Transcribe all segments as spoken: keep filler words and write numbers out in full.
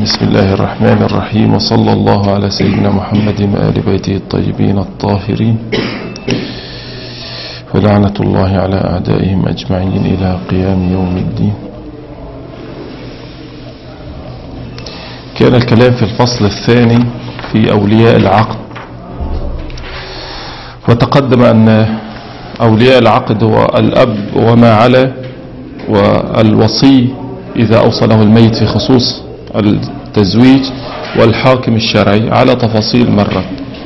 بسم الله الرحمن الرحيم، وصلى الله على سيدنا محمد وآل بيته الطيبين الطاهرين، ولعنة الله على أعدائهم أجمعين إلى قيام يوم الدين. كان الكلام في الفصل الثاني في أولياء العقد، وتقدم أن أولياء العقد هو الأب وما على، والوصي إذا أوصله الميت في خصوص التزويج، والحاكم الشرعي على تفاصيل مرة.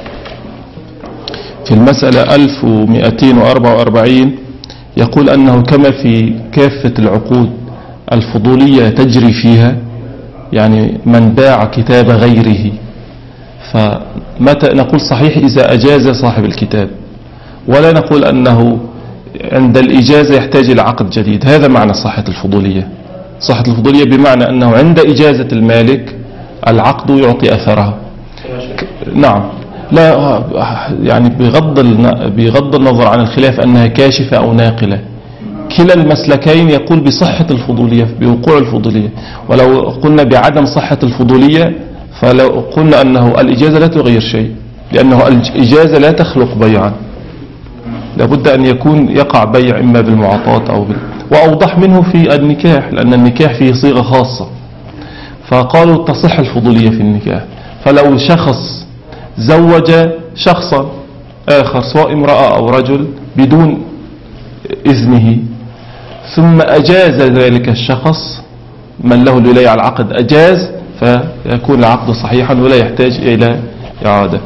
في المسألة ألف ومئتين وأربعة وأربعين يقول أنه كما في كافة العقود الفضولية تجري فيها، يعني من باع كتاب غيره، فمتى نقول صحيح إذا أجاز صاحب الكتاب، ولا نقول أنه عند الإجازة يحتاج إلى عقد جديد. هذا معنى صحة الفضولية. صحة الفضولية بمعنى أنه عند إجازة المالك العقد يعطي أثرها. نعم، لا يعني بغض بغض النظر عن الخلاف أنها كاشفة أو ناقلة، كلا المسلكين يقول بصحة الفضولية، بوقوع الفضولية. ولو قلنا بعدم صحة الفضولية فلو قلنا أنه الإجازة لا تغير شيء، لأنه الإجازة لا تخلق بيعا، لابد أن يكون يقع بيع إما بالمعاطاة أو بال... وأوضح منه في النكاح، لأن النكاح فيه صيغة خاصة، فقالوا تصح الفضولية في النكاح. فلو شخص زوج شخصا آخر سواء امرأة أو رجل بدون إذنه، ثم أجاز ذلك الشخص من له الولاية على العقد أجاز، فيكون العقد صحيحا ولا يحتاج إلى إعادة.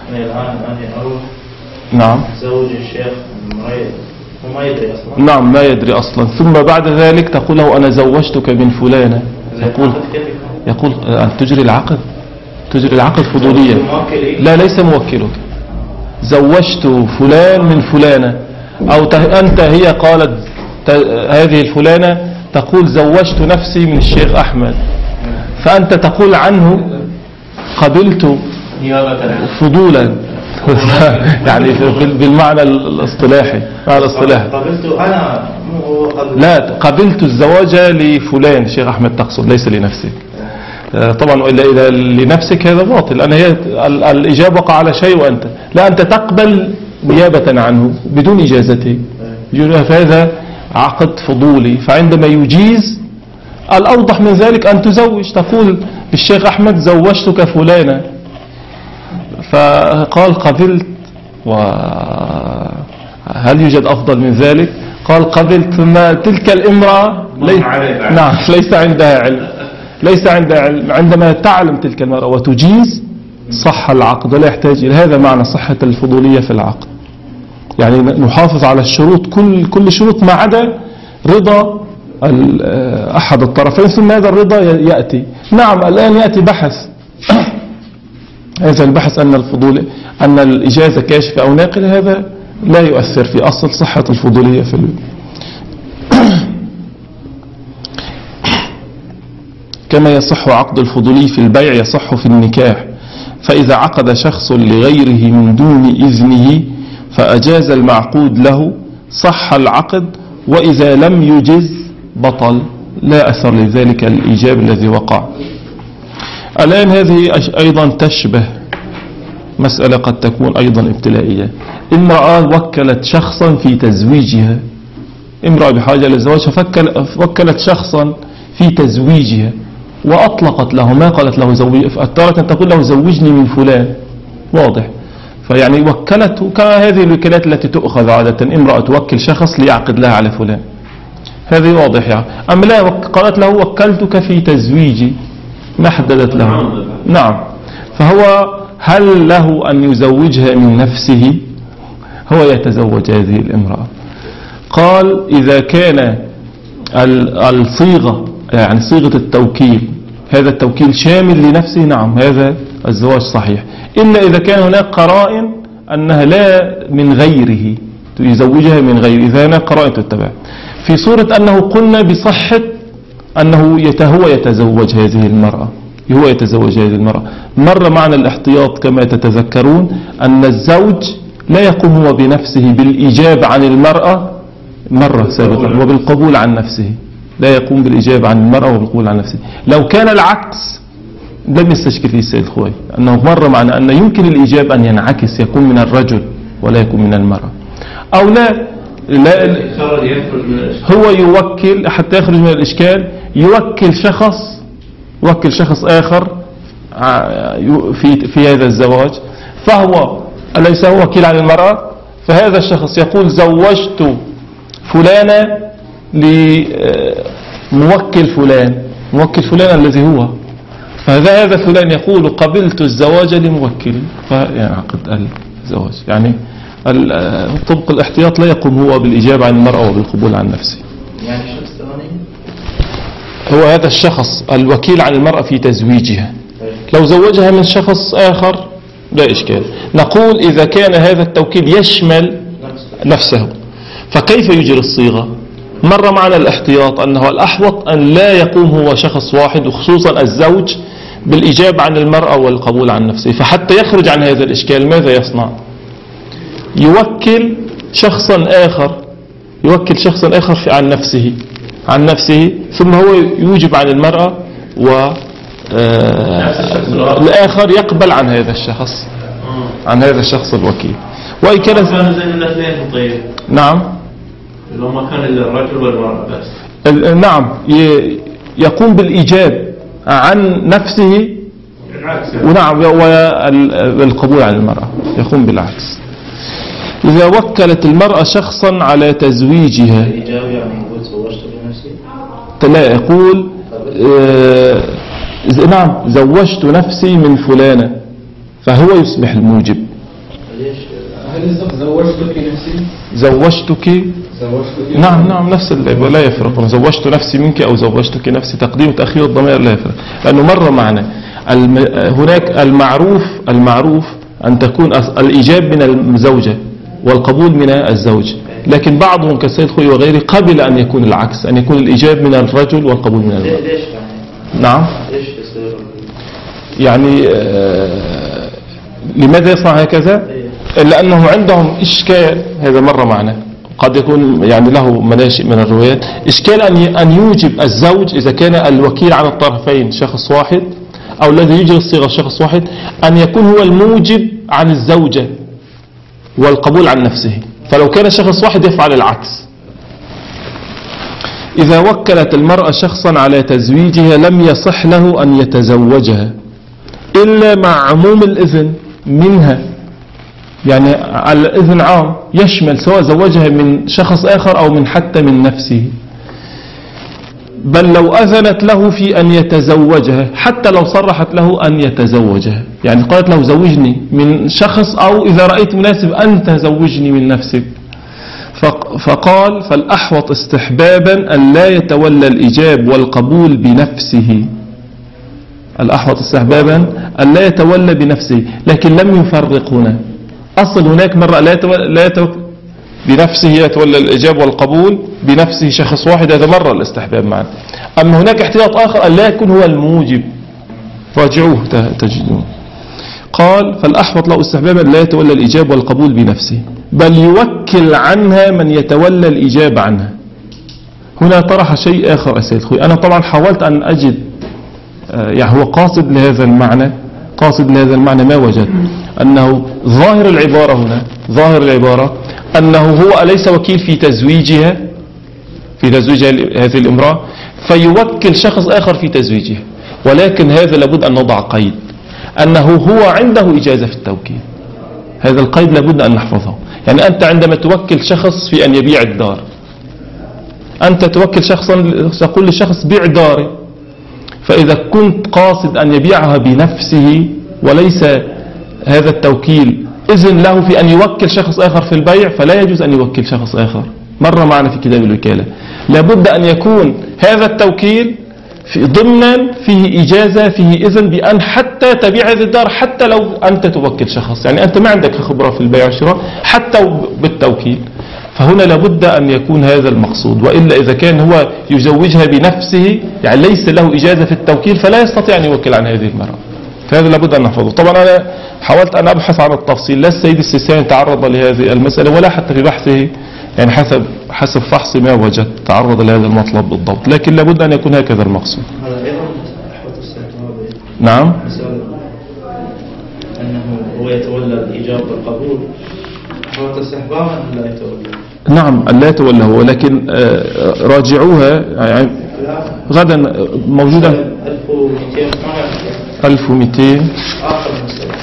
نعم، زوج الشيخ وما يدري أصلا. نعم، ما يدري أصلا، ثم بعد ذلك تقول له أنا زوجتك من فلانة، يقول يقول أن تجري العقد، تجري العقد فضولية. لا، ليس موكلك، زوجت فلان من فلانة، أو أنت هي قالت هذه الفلانة تقول زوجت نفسي من الشيخ أحمد، فأنت تقول عنه قبلت فضولا يعني بالمعنى الاصطلاحي، معنى الاصطلاحي قبلت أنا لا قبلت الزواج لفلان الشيخ أحمد تقصد، ليس لنفسك طبعا، وإلا إذا لنفسك هذا باطل، لأن هي الإجابة وقع على شيء وأنت لا، أنت تقبل نيابة عنه بدون إجازته، فهذا عقد فضولي. فعندما يجيز الأوضح من ذلك أن تزوج، تقول الشيخ أحمد زوجتك فلانة، فقال قبلت، وهل يوجد أفضل من ذلك؟ قال قبلت، ثم تلك الامرأة لي... نعم ليس عندها علم، ليس عندها علم. عندما تعلم تلك المرأة وتجيز صح العقد ولا يحتاج إلى هذا. معنى صحة الفضولية في العقد، يعني نحافظ على الشروط، كل كل شروط ما عدا رضا أحد الطرفين، ثم هذا الرضا يأتي. نعم، الآن يأتي بحث هذا البحث أن الفضول أن الإجازة كاشفة أو ناقلة، هذا لا يؤثر في أصل صحة الفضولية في ال... كما يصح عقد الفضولي في البيع يصح في النكاح. فإذا عقد شخص لغيره من دون إذنه فأجاز المعقود له صح العقد، وإذا لم يجز بطل، لا أثر لذلك الإيجاب الذي وقع. الآن هذه أيضا تشبه مسألة قد تكون أيضا ابتلائية. امرأة وكلت شخصا في تزويجها، امرأة بحاجة للزواج فوكلت شخصا في تزويجها وأطلقت له، ما قالت له زوج، فأتارة أن تقول له زوجني من فلان، واضح. فيعني وكلته كهذه الوكالات التي تؤخذ عادة، امرأة توكل شخص ليعقد لها على فلان، هذه واضح يعني. أما لا، قالت له وكلتك في تزويجي، ما حددت له. نعم، فهو هل له أن يزوجها من نفسه؟ هو يتزوج هذه الامرأة. قال إذا كان الصيغة يعني صيغة التوكيل، هذا التوكيل شامل لنفسه، نعم هذا الزواج صحيح، إلا إذا كان هناك قرائن أنها لا من غيره، يزوجها من غيره، إذا هناك قرائن تتبع. في صورة أنه قلنا بصحة أنه هو يتزوج هذه المرأة، هو يتزوج هذه المرأة. مر معنا الاحتياط كما تتذكرون أن الزوج لا يقوم هو بنفسه بالإجابة عن المرأة مرة سابقا وبالقبول عن نفسه، لا يقوم بالإجابة عن المرأة وبالقبول عن نفسه. لو كان العكس لم يستشكل فيه السيد الخوئي، أنه مر معنا أن يمكن الإيجاب أن ينعكس، يكون من الرجل ولا يكون من المرأة، أو لا, لا هو يوكل حتى يخرج من الإشكال، يوكل شخص يوكل شخص آخر في في هذا الزواج، فهو أليس هو وكيل عن المرأة، فهذا الشخص يقول زوجت فلانا لموكل فلان، موكل فلان الذي هو، فهذا هذا فلان يقول قبلت الزواج لموكلي فينعقد الزواج. يعني طبق الاحتياط لا يقوم هو بالإجابة عن المرأة وبالقبول عن نفسه. يعني شخص ثاني هو هذا الشخص الوكيل عن المرأة في تزويجها، لو زوجها من شخص آخر لا إشكال. نقول إذا كان هذا التوكيل يشمل نفسه فكيف يجري الصيغة؟ مر معنا الاحتياط أنه الأحوط أن لا يقوم هو شخص واحد، وخصوصا الزوج، بالإجابة عن المرأة والقبول عن نفسه. فحتى يخرج عن هذا الإشكال ماذا يصنع؟ يوكل شخصا آخر يوكل شخصا آخر في عن نفسه عن نفسه ثم هو يوجب عن المرأة، والآخر يقبل عن هذا الشخص عن هذا الشخص الوكيل. وإن كان زي الاثنين طيب. نعم لو ما كان إلا الرجل والمرأة بس. نعم يقوم بالإيجاب عن نفسه ونعم والقبول عن المرأة يقوم بالعكس. إذا وكلت المرأة شخصا على تزويجها الإجابة يعني يقول زوجت بنفسي؟ لا، يقول آه نعم زوجت نفسي من فلانة، فهو يصبح الموجب. هل يصبح زوجتك نفسي؟ زوجتك زوجتك نعم نعم نفس لا يفرق، زوجت نفسي منك أو زوجتك نفسي، تقديم وتأخير الضمير لا يفرق، لأنه مر معنا الم... هناك المعروف المعروف أن تكون الإيجاب من الزوجة والقبول من الزوج، لكن بعضهم كالسيد خوي وغيره قبل أن يكون العكس، أن يكون الإيجاب من الرجل والقبول من المرأة. ليش يعني؟ نعم ليش يصير يعني آه لماذا يصنع هكذا؟ لأنه عندهم إشكال، هذا مرة معنا قد يكون يعني له مناشئ من الروايات، إشكال أن أن يوجب الزوج إذا كان الوكيل عن الطرفين شخص واحد أو الذي يجري الصيغة شخص واحد، أن يكون هو الموجب عن الزوجة والقبول عن نفسه، فلو كان شخص واحد يفعل العكس. إذا وكلت المرأة شخصا على تزويجها لم يصح له أن يتزوجها إلا مع عموم الإذن منها، يعني الإذن عام يشمل سواء زوجها من شخص آخر أو من حتى من نفسه، بل لو أذنت له في أن يتزوجها حتى لو صرحت له أن يتزوجها، يعني قالت له زوجني من شخص أو إذا رأيت مناسب أن تزوجني من نفسك، فقال فالأحوط استحبابا أن لا يتولى الإجاب والقبول بنفسه، الأحوط استحبابا أن لا يتولى بنفسه، لكن لم يفرق هنا. أصل هناك مرة لا يتولى, لا يتولى بنفسه يتولى الإجاب والقبول بنفسه شخص واحد، هذا مرة الاستحباب معنا. أما هناك احتياط آخر أن لا يكون هو الموجب، راجعوه تجدون. قال فالأحوط له استحبابا لا يتولى الإجاب والقبول بنفسه، بل يوكل عنها من يتولى الإجاب عنها. هنا طرح شيء آخر أسيد خوي، أنا طبعا حاولت أن أجد يعني هو قاصد لهذا المعنى قاصد لهذا المعنى ما وجد أنه ظاهر العبارة هنا ظاهر العبارة أنه هو أليس وكيل في تزويجها في تزويج هذه الامرأة، فيوكل شخص آخر في تزويجها، ولكن هذا لابد أن نضع قيد أنه هو عنده إجازة في التوكيل. هذا القيد لابد أن نحفظه. يعني أنت عندما توكل شخص في أن يبيع الدار، أنت توكل شخصا تقول للشخص بيع داري، فإذا كنت قاصد أن يبيعها بنفسه وليس هذا التوكيل إذن له في أن يوكل شخص آخر في البيع، فلا يجوز أن يوكل شخص آخر. مرة معنا في كتاب الوكالة لابد أن يكون هذا التوكيل في ضمنا فيه إجازة فيه إذن بأن حتى تبيع هذه الدار، حتى لو أنت توكل شخص، يعني أنت ما عندك خبرة في البيع والشراء حتى بالتوكيل، فهنا لابد أن يكون هذا المقصود. وإلا إذا كان هو يزوجها بنفسه يعني ليس له إجازة في التوكيل فلا يستطيع أن يوكل عن هذه المرأة، فهذا لابد أن نحفظه. طبعا أنا حاولت أن أبحث عن التفصيل، لا السيد السيستاني تعرض لهذه المسألة ولا حتى في بحثه يعني حسب حسب فحص ما وجد تعرض لهذا المطلب بالضبط، لكن لابد أن يكون هكذا المقصود. نعم. مسألة أنه هو يتولى الإيجاب والقبول، هو استحبابا أن لا يتولى. نعم لا يتولى هو، لكن راجعوها يعني غدا موجودة. ألف ومئتين ألف ومئتين آخر مسألة.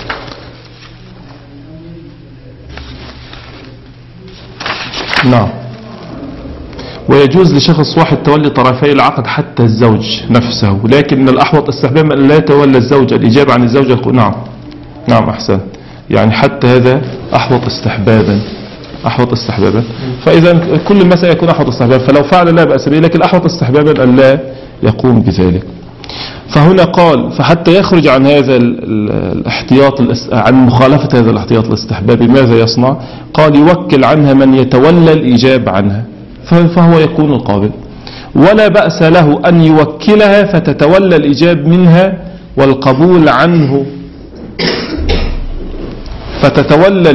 نعم. ويجوز لشخص واحد تولي طرفي العقد حتى الزوج نفسه، لكن الأحوط استحبابا أن لا يتولى الزوج الإجابة عن الزوج. نعم نعم أحسن، يعني حتى هذا أحوط استحبابا، أحوط استحبابا. فإذا كل المسألة يكون أحوط استحبابا، فلو فعل لا بأس به، لكن أحوط استحبابا أن لا يقوم بذلك. فهنا قال فحتى يخرج عن هذا الاحتياط، عن مخالفة هذا الاحتياط الاستحبابي ماذا يصنع؟ قال يوكل عنها من يتولى الإيجاب عنها، فهو يكون القابل. ولا بأس له أن يوكلها فتتولى الإيجاب منها والقبول عنه، فتتولى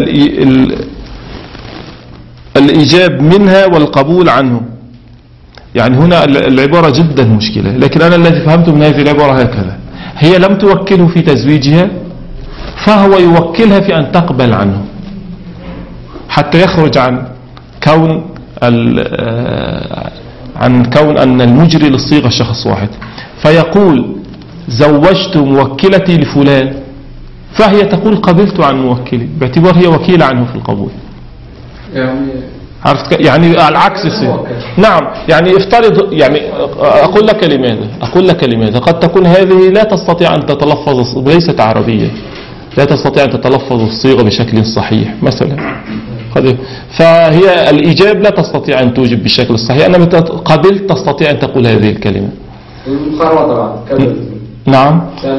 الإيجاب منها والقبول عنه. يعني هنا العبارة جدا مشكلة، لكن أنا الذي فهمته من هذه العبارة هكذا: هي لم توكله في تزويجها، فهو يوكلها في أن تقبل عنه، حتى يخرج عن كون عن كون أن المجري للصيغة شخص واحد، فيقول زوجت موكلتي لفلان، فهي تقول قبلت عن موكلي، باعتبار هي وكيلة عنه في القبول. يعني عرفت؟ يعني العكس يصير. نعم، يعني افترض، يعني أقول لك لماذا أقول لك لماذا قد تكون هذه لا تستطيع أن تتلفظ، ليست عربية، لا تستطيع أن تتلفظ الصيغة بشكل صحيح مثلا، فهي الإيجاب لا تستطيع أن توجب بالشكل الصحيح، أنما قبلت تستطيع أن تقول هذه الكلمة. المخارطة طبعا كذا. نعم.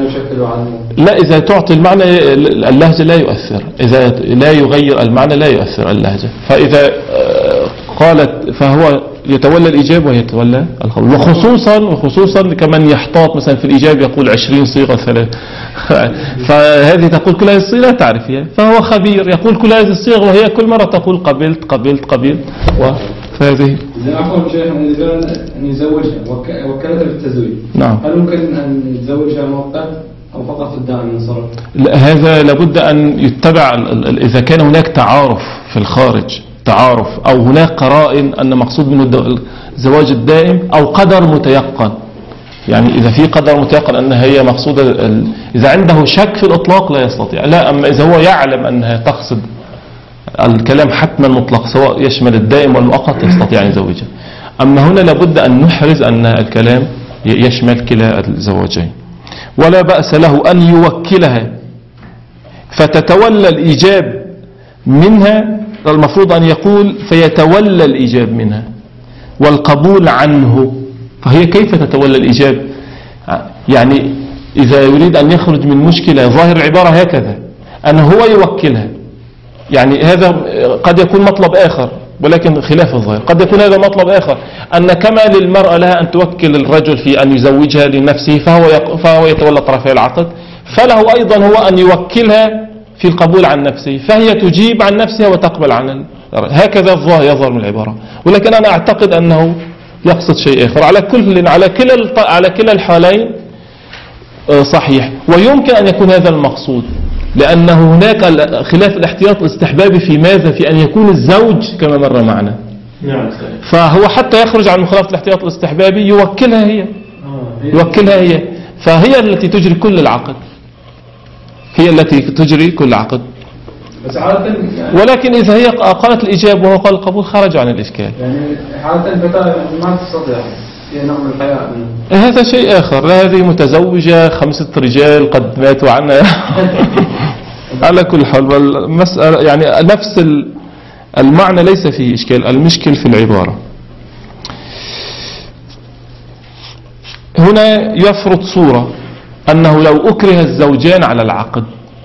لا، إذا تعطي المعنى اللهجة لا يؤثر، إذا لا يغير المعنى لا يؤثر اللهجة. فإذا قالت فهو يتولى الإجابة ويتولى القبول، وخصوصا وخصوصا كمن يحتاط مثلا في الإجابة يقول عشرين صيغة ثلاث فهذه تقول كل هذه الصيغة تعرفها، فهو خبير يقول كل هذه الصيغة وهي كل مرة تقول قبلت قبلت قبلت. فهذه إذا عفوا شيخ أن يزوجها وكلتها في التزويج، نعم، هل ممكن أن يتزوجها مؤقت أو فقط في الدائم ينصرف؟ لا، هذا لابد أن يتبع إذا كان هناك تعارف في الخارج، تعارف أو هناك قرائن أن مقصود منه الزواج الدائم أو قدر متيقن. يعني إذا في قدر متيقن أنها هي مقصودة، إذا عنده شك في الإطلاق لا يستطيع. لا، أما إذا هو يعلم أنها تقصد الكلام حتما مطلق سواء يشمل الدائم والمؤقت يستطيع أن يزوجها. أما هنا لابد أن نحرز أن الكلام يشمل كلا الزواجين. ولا بأس له أن يوكلها فتتولى الإيجاب منها، المفروض أن يقول فيتولى الإيجاب منها والقبول عنه. فهي كيف تتولى الإيجاب؟ يعني إذا يريد أن يخرج من مشكلة ظاهر العبارة هكذا أن هو يوكلها، يعني هذا قد يكون مطلب آخر ولكن خلاف الظاهر. قد يكون هذا مطلب آخر أن كما للمرأة لها أن توكل الرجل في أن يزوجها لنفسه فهو فهو يتولى طرفي العقد، فله أيضا هو أن يوكلها في القبول عن نفسه، فهي تجيب عن نفسها وتقبل عن. هكذا الظاهر يظهر من العبارة، ولكن أنا أعتقد أنه يقصد شيء آخر. على كل على كلا على كلا الحالين صحيح، ويمكن أن يكون هذا المقصود، لأنه هناك خلاف الاحتياط الاستحبابي في ماذا؟ في أن يكون الزوج كما مر معنا. نعم. فهو حتى يخرج عن مخالفة الاحتياط الاستحبابي يوكلها هي، يوكلها هي، فهي التي تجري كل العقد، هي التي تجري كل عقد. بس عادة يعني ولكن إذا هي قالت الإجابة وهو قال القبول خرج عن الإشكال. يعني حالة الفتاة ما تستطيع في نوع من الحياة. هذا شيء آخر. هذه متزوجة خمسة رجال قد ماتوا عنها على كل حال المسألة يعني نفس المعنى ليس فيه إشكال، المشكل في العبارة. هنا يفرض صورة أنه لو أكره الزوجان على العقد،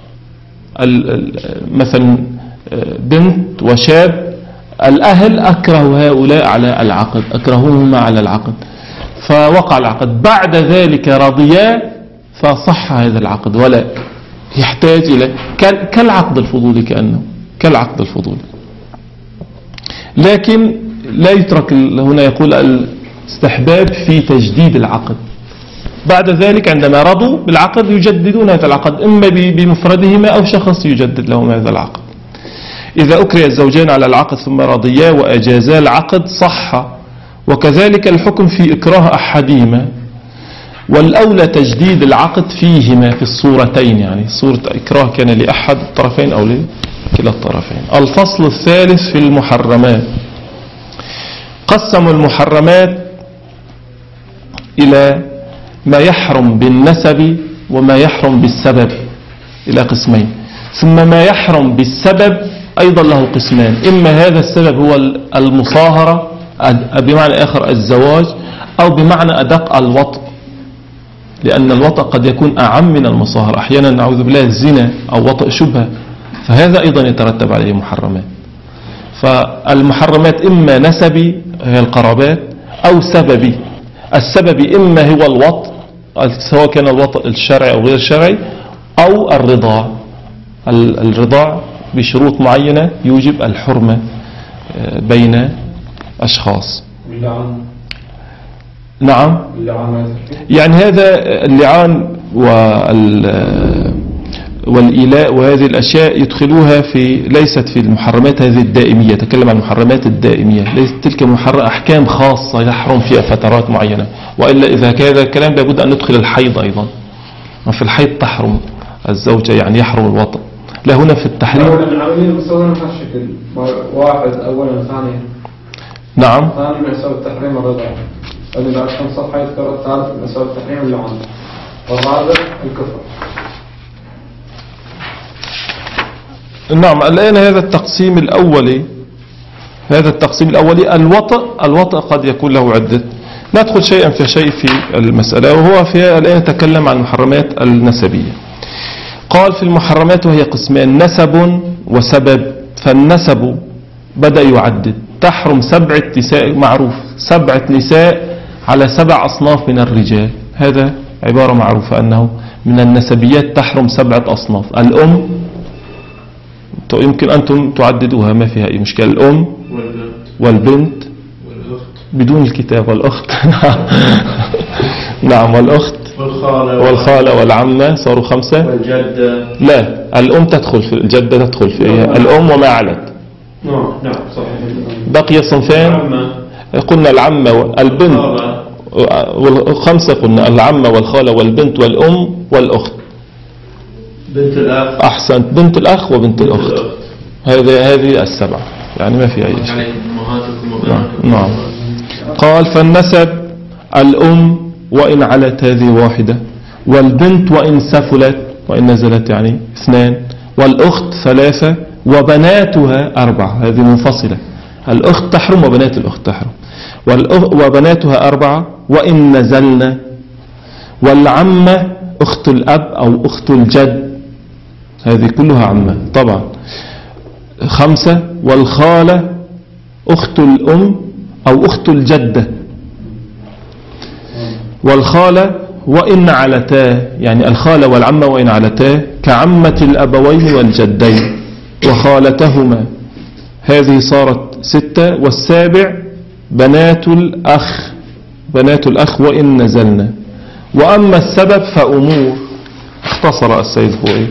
مثلا بنت وشاب، الأهل أكرهوا هؤلاء على العقد، أكرهوهما على العقد، فوقع العقد، بعد ذلك رضيا فصح هذا العقد ولا يحتاج إلى كالعقد الفضولي، كأنه كالعقد الفضولي. لكن لا يترك هنا، يقول الاستحباب في تجديد العقد، بعد ذلك عندما رضوا بالعقد يجددون هذا العقد إما بمفردهما أو شخص يجدد لهم هذا العقد. إذا أكره الزوجان على العقد ثم رضيا وأجازا العقد صح، وكذلك الحكم في إكراه أحدهما، والأولى تجديد العقد فيهما في الصورتين، يعني صورة إكراه كان لأحد الطرفين أو لكلا الطرفين. الفصل الثالث في المحرمات. قسموا المحرمات إلى ما يحرم بالنسب وما يحرم بالسبب إلى قسمين، ثم ما يحرم بالسبب أيضا له قسمان، إما هذا السبب هو المصاهرة بمعنى آخر الزواج، أو بمعنى أدق الوطء، لأن الوطء قد يكون أعم من المصاهرة، أحيانا نعوذ بالله الزنا أو وطء شبهة، فهذا أيضا يترتب عليه محرمات. فالمحرمات إما نسبي هي القرابات أو سببي. السببي إما هو الوطء سواء كان الوطء الشرعي أو غير شرعي، أو الرضاع. الرضاع بشروط معينة يوجب الحرمة بين أشخاص. نعم، يعني هذا اللعان والإيلاء وهذه الأشياء يدخلوها في، ليست في المحرمات هذه الدائمية، تكلم عن المحرمات الدائمية، ليست تلك أحكام خاصة يحرم فيها فترات معينة، وإلا إذا كان هذا الكلام لابد أن ندخل الحيض أيضا، وفي الحيض تحرم الزوجة، يعني يحرم الوطء. لا هنا في التحريم واحد أولا ثانيا. نعم، ثاني من أسباب التحريم الرضا، اللي بعد كم صفحة يذكر الثالث من أسباب التحريم اللعان، والرابع الكفر. نعم، الآن هذا التقسيم الأولي، هذا التقسيم الأولي الوطء، الوطء قد يكون له عدة، ندخل شيئا في شيء في المسألة، وهو فيها الآن نتكلم عن المحرمات النسبية. قال في المحرمات وهي قسمان، نسب وسبب. فالنسب بدأ يعدد، تحرم سبعة نساء، معروف سبعة نساء على سبع أصناف من الرجال، هذا عبارة معروفة أنه من النسبيات تحرم سبعة أصناف. الأم يمكن أنتم تعددوها ما فيها أي مشكلة، الأم والبنت بدون الكتاب، والأخت نعم، والأخت والخالة والعمة، صاروا خمسة. والجدة لا، الأم تدخل في الجدة، تدخل في الأم وما علت. نعم نعم صحيح. بقي صنفان، قلنا العمة والبنت، والخمسة قلنا العمة والخالة والبنت والأم والأخت. بنت الأخ، أحسنت، بنت الأخ وبنت الأخت، هذه هذه السبعة، يعني ما في أي شيء. نعم. قال فالنسب الأم وإن علت هذه واحدة، والبنت وإن سفلت وإن نزلت يعني اثنان، والأخت ثلاثة، وبناتها أربعة، هذه منفصلة، الأخت تحرم وبنات الأخت تحرم، وبناتها أربعة وإن نزلنا، والعمة أخت الأب أو أخت الجد، هذه كلها عمة طبعا خمسة، والخالة أخت الأم أو أخت الجدة، والخالة وإن علتا، يعني الخالة والعمة وإن علتا كعمة الأبوين والجدين وخالتهما، هذه صارت ستة. والسابع بنات الأخ، بنات الأخ وإن نزلنا. وأما السبب فأمور، اختصر السيد خوي.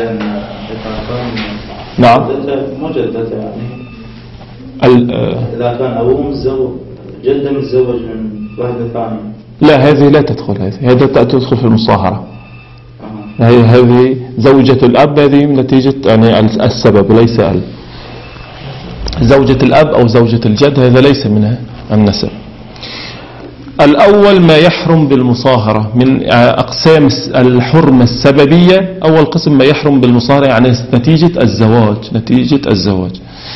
نعم، مجدة يعني إذا كان أبوه متزوج، جدة متزوج من واحدة ثانية، لا هذه لا تدخل، هذه هذه تدخل في المصاهرة. هذه هذه زوجة الأب، هذه نتيجة يعني السبب، ليس ال زوجة الأب أو زوجة الجد، هذا ليس منها النسب. الأول ما يحرم بالمصاهرة من أقسام الحرمة السببية، أول قسم ما يحرم بالمصاهرة يعني نتيجة الزواج، نتيجة الزواج.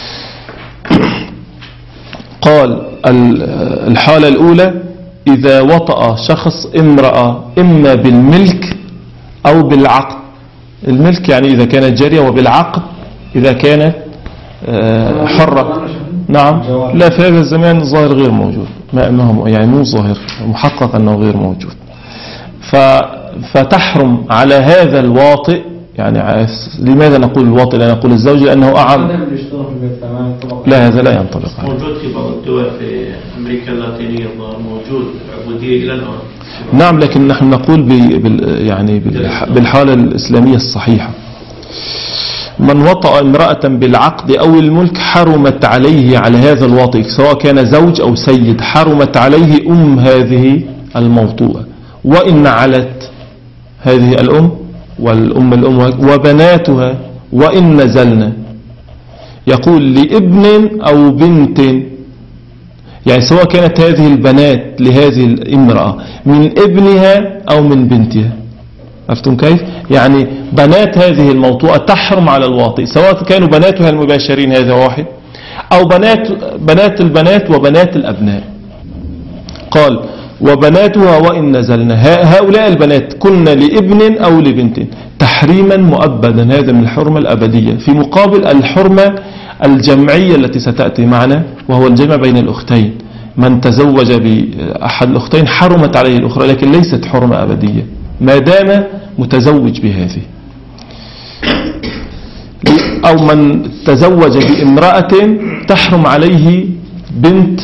قال الحالة الأولى إذا وطأ شخص امرأة إما بالملك أو بالعقد. الملك يعني إذا كانت جارية، وبالعقد إذا كانت حرة. نعم، لا في هذا الزمان الظاهر غير موجود، ما يعني مو ظاهر، محقق أنه غير موجود. فتحرم على هذا الواطئ، يعني لماذا نقول الواطئ لا نقول الزوج؟ لأنه أعم. يشتغل في البيت ما ينطبق؟ لا، هذا لا ينطبق عليه. موجود في بعض الدول في أمريكا اللاتينية موجود عبودية إلى الآن. نعم، لكن نحن نقول بال يعني بالحالة الإسلامية الصحيحة. من وطأ امرأة بالعقد أو الملك حرمت عليه على هذا الواطئ، سواء كان زوج أو سيد، حرمت عليه أم هذه الموطوءة، وإن علت هذه الأم والأم الأم وبناتها وإن نزلنا. يقول لابن أو بنت، يعني سواء كانت هذه البنات لهذه الامرأة من ابنها أو من بنتها. عرفتم كيف؟ يعني بنات هذه الموطوءة تحرم على الواطئ، سواء كانوا بناتها المباشرين هذا واحد، أو بنات بنات البنات وبنات الأبناء. قال وبناتها وإن نزلنا، هؤلاء البنات كن لابن أو لبنت تحريما مؤبدا، هذا من الحرمة الأبدية، في مقابل الحرمة الجمعية التي ستأتي معنا، وهو الجمع بين الأختين. من تزوج بأحد الأختين حرمت عليه الأخرى، لكن ليست حرمة أبدية ما دام متزوج بهذه. أو من تزوج بامرأة تحرم عليه بنت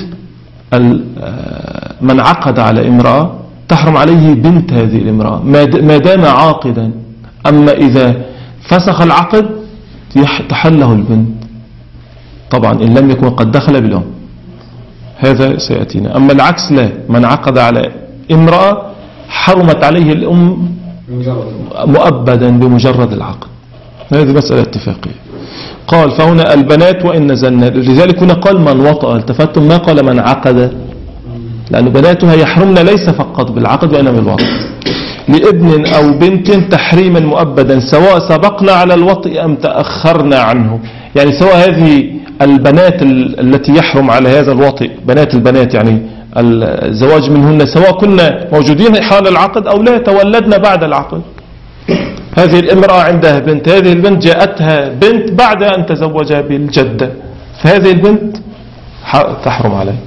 من عقد على امرأة، تحرم عليه بنت هذه الامرأة ما دام عاقدا. أما إذا فسخ العقد تحله البنت، طبعا إن لم يكن قد دخل بالأم، هذا سيأتينا. أما العكس لا، من عقد على امرأة حرمت عليه الأم مؤبدا بمجرد العقد. هذه مسألة اتفاقية. قال فهنا البنات وإن نزلنا، لذلك هنا قال من وطأ، التفتم ما قال من عقد، لأن بناتها يحرمن ليس فقط بالعقد وإنما بالوطء. لابن أو بنت تحريما مؤبدا سواء سبقنا على الوطء أم تأخرنا عنه، يعني سواء هذه البنات التي يحرم على هذا الوطء، بنات البنات يعني الزواج منهن، سواء كنا موجودين حال العقد أو لا، تولدنا بعد العقد. هذه الامرأة عندها بنت، هذه البنت جاءتها بنت بعد أن تزوجها بالجدة، فهذه البنت تحرم عليه.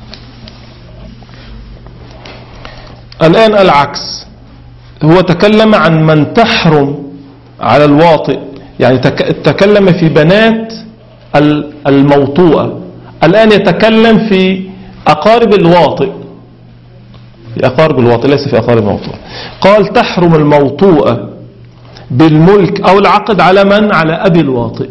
الآن العكس، هو تكلم عن من تحرم على الواطئ، يعني تكلم في بنات الموطوءة، الآن يتكلم في أقارب الواطئ، في أقارب الواطئ ليس في أقارب الموطوءة. قال تحرم الموطوءة بالملك أو العقد على من؟ على أبي الواطئ،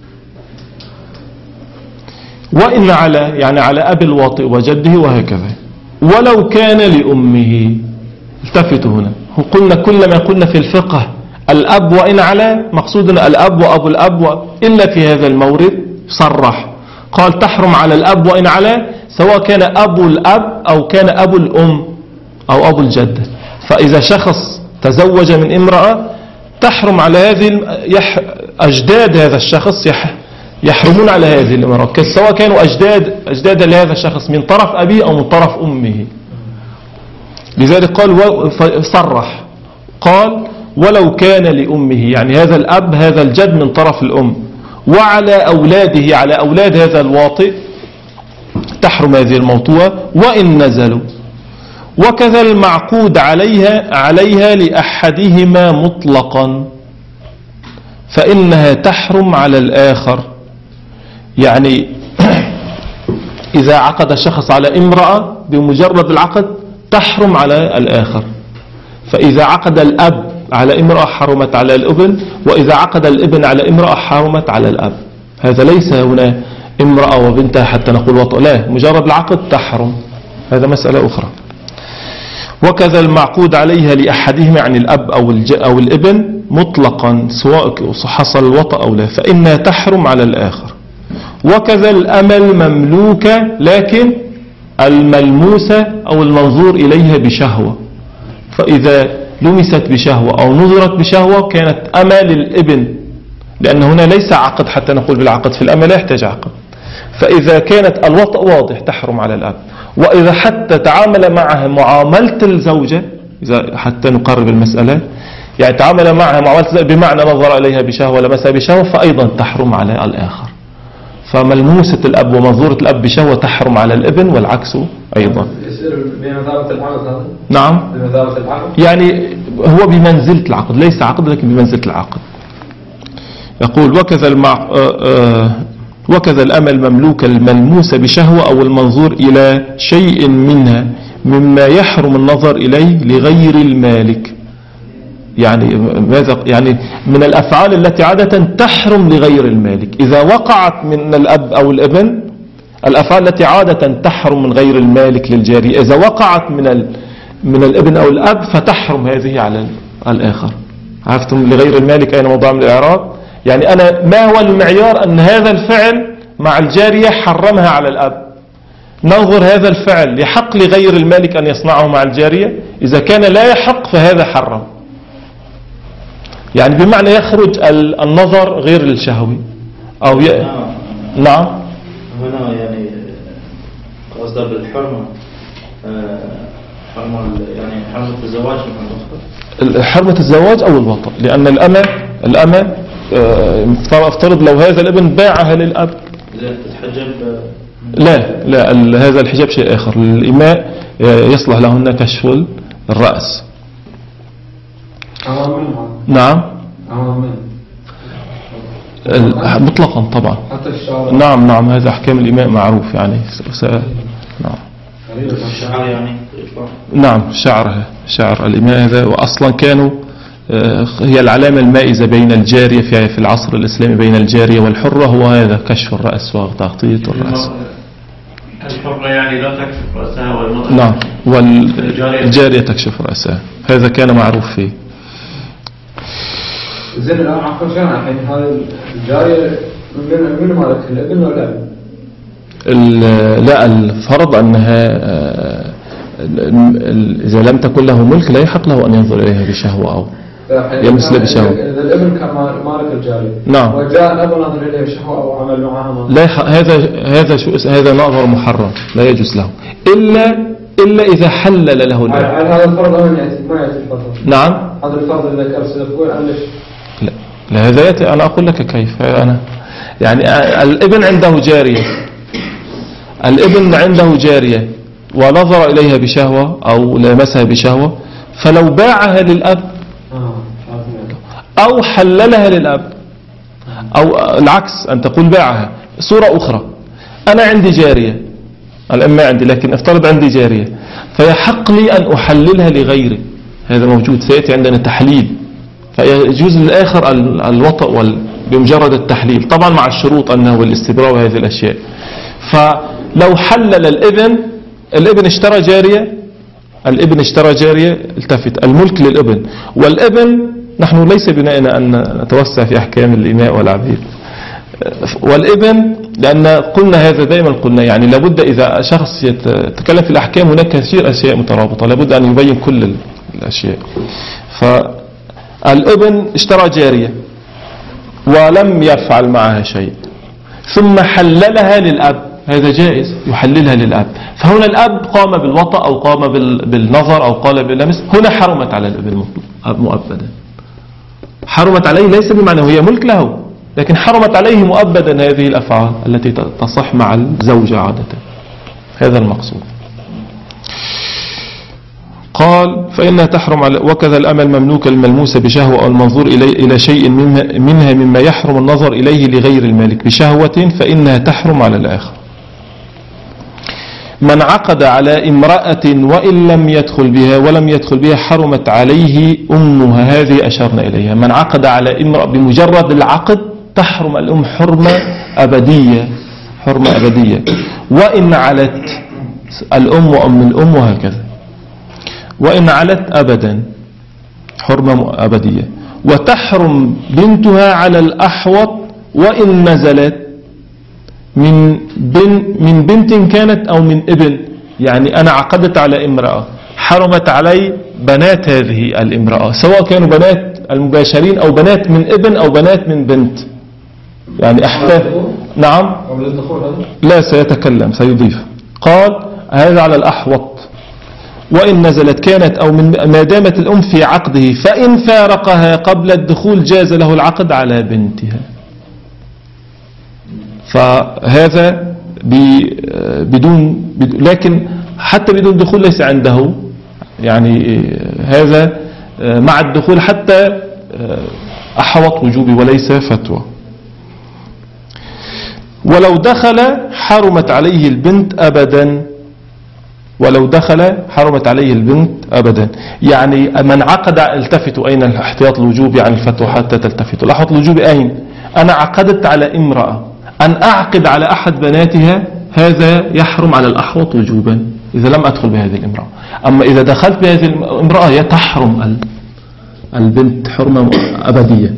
وإن على يعني على أبي الواطئ وجده وهكذا، ولو كان لأمه. التفتوا هنا، قلنا كل ما قلنا في الفقه الأب وإن على، مقصودنا الأب وأبو الأب، إلا في هذا المورد صرح قال تحرم على الأب وإن على، سواء كان أبو الأب أو كان أبو الأم أو أبو الجدة. فإذا شخص تزوج من امرأة تحرم على هذه يح... أجداد هذا الشخص يح... يحرمون على هذه الامرأة، سواء كانوا أجداد أجداد لهذا الشخص من طرف أبيه أو من طرف أمه. لذلك قال و... صرح قال ولو كان لأمه، يعني هذا الأب هذا الجد من طرف الأم، وعلى أولاده على أولاد هذا الواطئ تحرم هذه الموطوءة وإن نزلوا. وكذا المعقود عليها عليها لأحدهما مطلقا فإنها تحرم على الآخر. يعني إذا عقد الشخص على امرأة بمجرد العقد تحرم على الآخر، فإذا عقد الأب على امرأة حرمت على الابن، وإذا عقد الابن على امرأة حرمت على الأب. هذا ليس هنا امرأة وبنتها حتى نقول وطء، لا، مجرد العقد تحرم، هذا مسألة أخرى. وكذا المعقود عليها لأحدهما يعني الأب أو, أو الابن مطلقا سواء حصل الوطء أو لا فإنها تحرم على الآخر. وكذا الأمل مملوكة لكن الملموسة أو المنظور إليها بشهوة، فإذا لمست بشهوة أو نظرت بشهوة كانت أمل الابن، لأن هنا ليس عقد حتى نقول بالعقد، في الأمل لا يحتاج عقد. فإذا كانت الوطء واضح تحرم على الأب، وإذا حتى تعامل معها معاملة الزوجة، إذا حتى نقرب المسألة، يعني تعامل معها معاملة الزوجة بمعنى نظر إليها بشهوة لمسها بشهوة فأيضا تحرم على الآخر. فملموسة الأب ومنظورة الأب بشهوة تحرم على الابن والعكس أيضا. بمثابة العقد هذا؟ نعم، بمثابة العقد، يعني هو بمنزلة العقد، ليس عقد لكن بمنزلة العقد. يقول وكذا المع... آآ آآ وكذا الأمة المملوكة الملموسة بشهوة أو المنظور إلى شيء منها مما يحرم النظر إليه لغير المالك. يعني ماذا؟ يعني من الأفعال التي عادة تحرم لغير المالك. إذا وقعت من الأب أو الابن، الأفعال التي عادة تحرم من غير المالك للجارية، إذا وقعت من ال من الابن أو الأب فتحرم هذه على الآخر. عرفتم لغير المالك أين موضع من الإعراب؟ يعني أنا ما هو المعيار أن هذا الفعل مع الجارية حرمها على الأب؟ ننظر هذا الفعل يحق لغير المالك أن يصنعه مع الجارية؟ إذا كان لا يحق فهذا حرم. يعني بمعنى يخرج النظر غير الشهوي أو ي... نعم. هنا يعني قصده بالحرمة حرمة يعني حرمة الزواج من حرمة الزواج أو الوطأ، لأن الأمة الأمة افترض لو هذا الابن باعها للأب تتحجب. لا لا هذا الحجاب شيء آخر. الإماء يصلح لهن كشف الرأس. نعم مطلقا طبعا. نعم نعم هذا أحكام الإماء معروف يعني. س... نعم الشعر يعني نعم شعرها شعر الإماء هذا. وأصلا كانوا هي العلامة المائزة بين الجارية في في العصر الإسلامي بين الجارية والحرة هو هذا كشف الرأس وتغطية الرأس. الحرة يعني لا تكشف رأسها والمرأة نعم والجارية تكشف رأسها. هذا كان معروف فيه. زين الآن عفوا شان الحين هذه الجارية من من مالك الابن ولا لا؟ لا الفرض أنها إذا لم تكن له ملك لا يحق له أن ينظر إليها بشهوة أو يمس له بشهوة. إذا الابن كان مالك الجارية نعم وجاء الأب نظر إليه بشهوة أو عمل معها لا هذا هذا شو هذا نظر محرم لا يجوز له إلا إلا إذا حلل له الأب. هذا الفرض ما يأتي ما يأتي الفرض. نعم هذا الفرض اللي ذكر سيقول عن ليش؟ لا لا هذا يأتي. أنا أقول لك كيف. أنا يعني الابن عنده جارية الابن عنده جارية ونظر إليها بشهوة أو لمسها بشهوة، فلو باعها للأب أو حللها للأب أو العكس أن تقول باعها. صورة أخرى أنا عندي جارية الآن ما عندي لكن افترض عندي جارية فيحق لي أن أحللها لغيري. هذا موجود سيأتي عندنا تحليل فيجوز للآخر الوطأ بمجرد التحليل طبعا مع الشروط أنه الاستبراء وهذه الأشياء. فلو حلل الابن الابن اشترى جارية الابن اشترى جارية التفت الملك للابن والابن نحن ليس بناءنا أن نتوسع في أحكام الإماء والعبيد والابن لأن قلنا هذا دائما قلنا يعني لابد إذا شخص يتكلم في الأحكام هناك كثير أشياء مترابطة لابد أن يبين كل الأشياء. فالابن اشترى جارية ولم يفعل معها شيء ثم حللها للأب هذا جائز يحللها للأب. فهنا الأب قام بالوطأ أو قام بالنظر أو قال باللمس هنا حرمت على الابن مؤبدا. حرمت عليه ليس بمعنى هي ملك له لكن حرمت عليه مؤبدا هذه الأفعال التي تصح مع الزوجة عادة. هذا المقصود. قال فإنها تحرم على وكذا الأمة المملوكة الملموسة بشهوة أو المنظور إلى شيء منها مما يحرم النظر إليه لغير المالك بشهوة فإنها تحرم على الآخر. من عقد على امرأة وإن لم يدخل بها ولم يدخل بها حرمت عليه أمها. هذه أشرنا إليها. من عقد على امرأة بمجرد العقد تحرم الأم حرمة أبدية حرمة أبدية وإن علت الأم وأم الأم وهكذا وإن علت أبدا حرمة أبدية. وتحرم بنتها على الأحوط وإن نزلت من بن من بنت كانت أو من ابن. يعني أنا عقدت على امرأة حرمت علي بنات هذه الامرأة سواء كانوا بنات المباشرين أو بنات من ابن أو بنات من بنت يعني أحفاد. نعم لا سيتكلم سيضيف. قال هذا على الأحوط وإن نزلت كانت أو من ما دامت الأم في عقده فإن فارقها قبل الدخول جاز له العقد على بنتها. فهذا بدون لكن حتى بدون دخول ليس عنده يعني هذا مع الدخول حتى أحوط وجوبي وليس فتوى. ولو دخل حرمت عليه البنت أبدا، ولو دخل حرمت عليه البنت أبدا. يعني من عقد، التفتوا أين الاحتياط الوجوبي عن الفتوى حتى تلتفتوا. الاحتياط الوجوبي أين؟ أنا عقدت على امرأة، أن أعقد على أحد بناتها هذا يحرم على الأحوط وجوبا إذا لم أدخل بهذه الامرأة. أما إذا دخلت بهذه الامرأة هي تحرم البنت حرمة أبدية.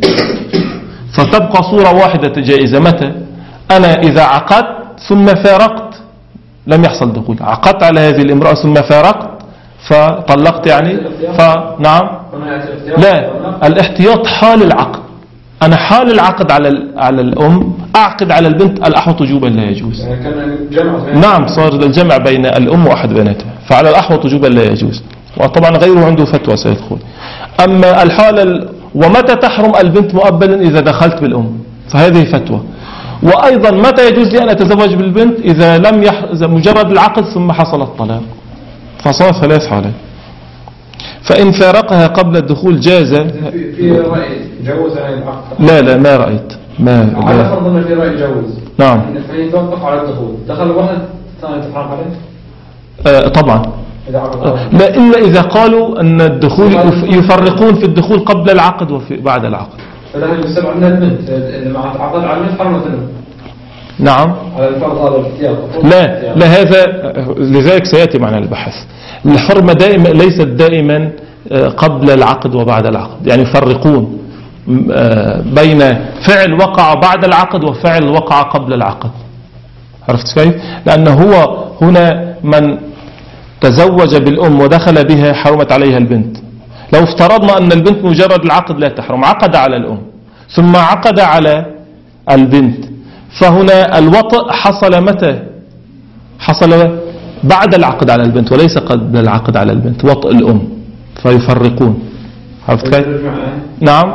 فتبقى صورة واحدة جائزة. متى؟ أنا إذا عقدت ثم فارقت لم يحصل دخول، عقدت على هذه الامرأة ثم فارقت فطلقت يعني، فنعم لا، الاحتياط حال العقد. أنا حال العقد على على الأم أعقد على البنت الأحوط وجوبا لا يجوز. نعم، صار الجمع بين الأم وأحد بناتها، فعلى الأحوط وجوبا لا يجوز. وطبعا غيره عنده فتوى سيدخل. أما الحالة ومتى تحرم البنت مؤبدا؟ إذا دخلت بالأم، فهذه فتوى. وأيضا متى يجوز لي أن أتزوج بالبنت؟ إذا لم يح... إذا مجرد العقد ثم حصل الطلاق، فصار ثلاث حالات. فإن فارقها قبل الدخول جاز. في, في رأي جوز عن العقد؟ لا لا ما رأيت. ما على فرض أن في رأي جوز. نعم. فإن توقف على الدخول دخل واحد ثاني تحرم عليه؟ آه طبعا. لا إلا إذا قالوا أن الدخول يفرقون في الدخول قبل العقد وفي بعد العقد. فلما يستبع من البنت اللي مع عقد على البنت حرمت منه. نعم. على الفرض هذا الاحتياط. لا لا هذا لذلك سيأتي معنا البحث. الحرمة دائما ليست دائما قبل العقد وبعد العقد، يعني يفرقون بين فعل وقع بعد العقد وفعل وقع قبل العقد. عرفت كيف؟ لأنه هو هنا من تزوج بالأم ودخل بها حرمت عليها البنت. لو افترضنا أن البنت مجرد العقد لا تحرم، عقد على الأم ثم عقد على البنت، فهنا الوطء حصل متى؟ حصل بعد العقد على البنت وليس قبل العقد على البنت، وطء الأم، فيفرقون. عرفت كيف؟ نعم.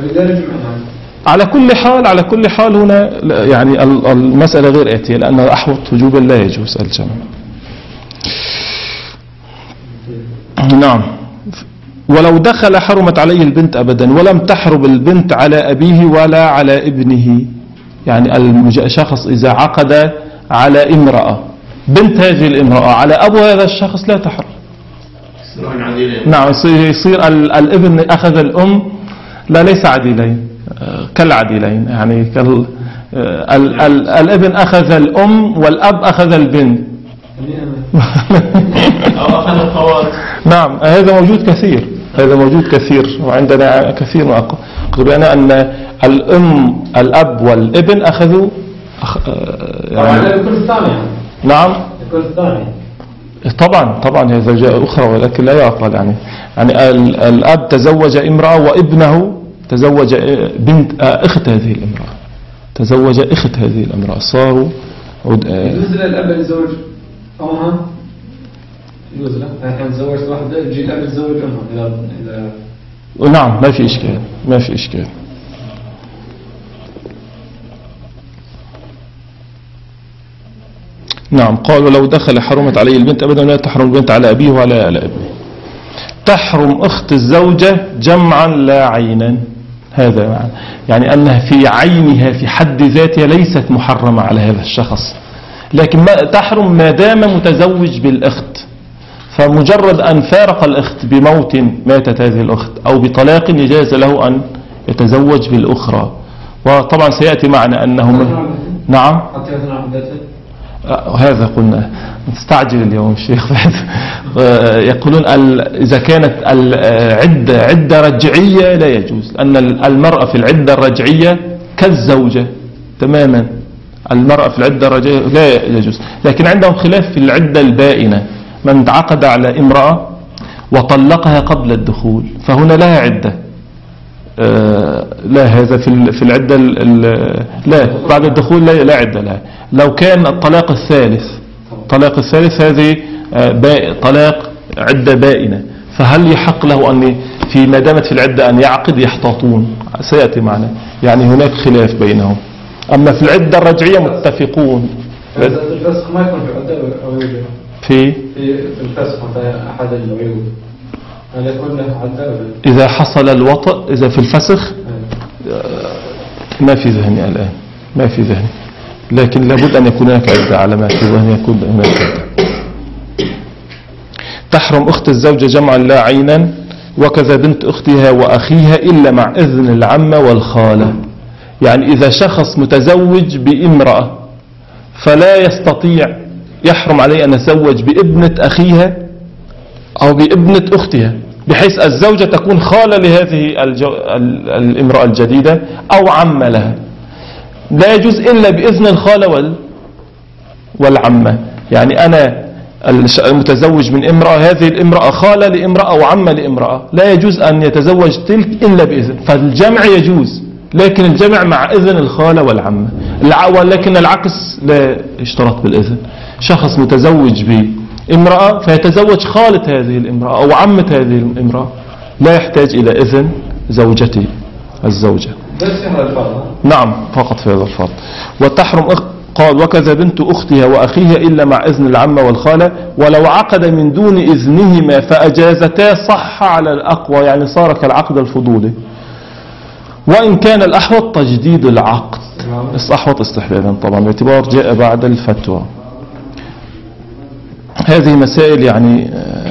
على كل حال على كل حال هنا يعني المسألة غير آتية، لأن أحوط وجوبا لا يجوز الجمع. نعم. ولو دخل حرمت عليه البنت أبدا، ولم تحرم البنت على أبيه ولا على ابنه. يعني الشخص إذا عقد على امرأة، بنت هذه الامرأة على أبو هذا الشخص لا تحرم. نعم، يصير الابن أخذ الأم، لا ليس عديلين كالعديلين، يعني كال ال ال الابن أخذ الأم والأب أخذ البنت. نعم، هذا موجود كثير، هذا موجود كثير، وعندنا كثير من أقرب أنا أن الأم الأب والابن أخذوا يعني نعم طبعا طبعا هي زوجة أخرى، ولكن لا يعقل. يعني يعني الأب تزوج امرأة وابنه تزوج بنت أخت هذه الامرأة، تزوج أخت هذه الامرأة، صاروا يجوز للأب يتزوج أمها؟ يجوز له؟ الحين تزوجت واحدة يجي الأب يتزوج أمها إذا إذا نعم، ما في إشكال، ما في إشكال. نعم. قالوا لو دخل حرمت عليه البنت أبدا ولا تحرم البنت على أبيه ولا على ابنه. تحرم أخت الزوجة جمعا لا عينا. هذا معنى يعني أنها في عينها في حد ذاتها ليست محرمة على هذا الشخص، لكن ما تحرم ما دام متزوج بالأخت. فمجرد أن فارق الأخت بموت ماتت هذه الأخت أو بطلاق يجاز له أن يتزوج بالأخرى. وطبعا سيأتي معنا أنه نعم هذا قلنا نستعجل اليوم الشيخ فهد. يقولون إذا كانت العدة عدة رجعية لا يجوز، لأن المرأة في العدة الرجعية كالزوجة تماما. المرأة في العدة الرجعية لا يجوز، لكن عندهم خلاف في العدة البائنة. من عقد على امرأة وطلقها قبل الدخول فهنا لها عدة. لا هذا في في العدة لا بعد الدخول لا لا عدة لها. لو كان الطلاق الثالث الطلاق الثالث هذه طلاق عدة بائنة، فهل يحق له أن في ما دامت في العدة أن يعقد؟ يحتاطون، سيأتي معنا. يعني هناك خلاف بينهم. أما في العدة الرجعية متفقون. الفسخ ما يكون في عدة أو يوجد في في الفسخ أحد العيوب أن يكون له عدة. إذا حصل الوطء، إذا في الفسخ ما في ذهني الآن، ما في ذهني. لكن لابد أن يكون هناك عدة علامات وأن يكون هناك عدة. تحرم أخت الزوجة جمعا لا عينا، وكذا بنت أختها وأخيها إلا مع إذن العمة والخالة. يعني إذا شخص متزوج بامرأة فلا يستطيع، يحرم عليه أن يتزوج بابنة أخيها أو بابنة أختها، بحيث الزوجة تكون خالة لهذه الجو... الامرأة الجديدة أو عمة لها. لا يجوز إلا بإذن الخالة وال... والعمة. يعني أنا المتزوج من امرأة، هذه الامرأة خالة لامرأة وعمة لامرأة، لا يجوز أن يتزوج تلك إلا بإذن. فالجمع يجوز، لكن الجمع مع إذن الخالة والعمة. ولكن العكس لا يشترط بالإذن. شخص متزوج بامرأة فيتزوج خالة هذه الامرأة أو عمة هذه الامرأة، لا يحتاج إلى إذن زوجته الزوجة. نعم، فقط في هذا الفرض. وتحرم أخ... قال وكذا بنت أختها وأخيها إلا مع إذن العمة والخالة، ولو عقد من دون إذنهما فأجازتا صح على الأقوى، يعني صار كالعقد الفضولي. وإن كان الأحوط تجديد العقد، الأحوط استحبابا طبعا باعتبار جاء بعد الفتوى. هذه مسائل يعني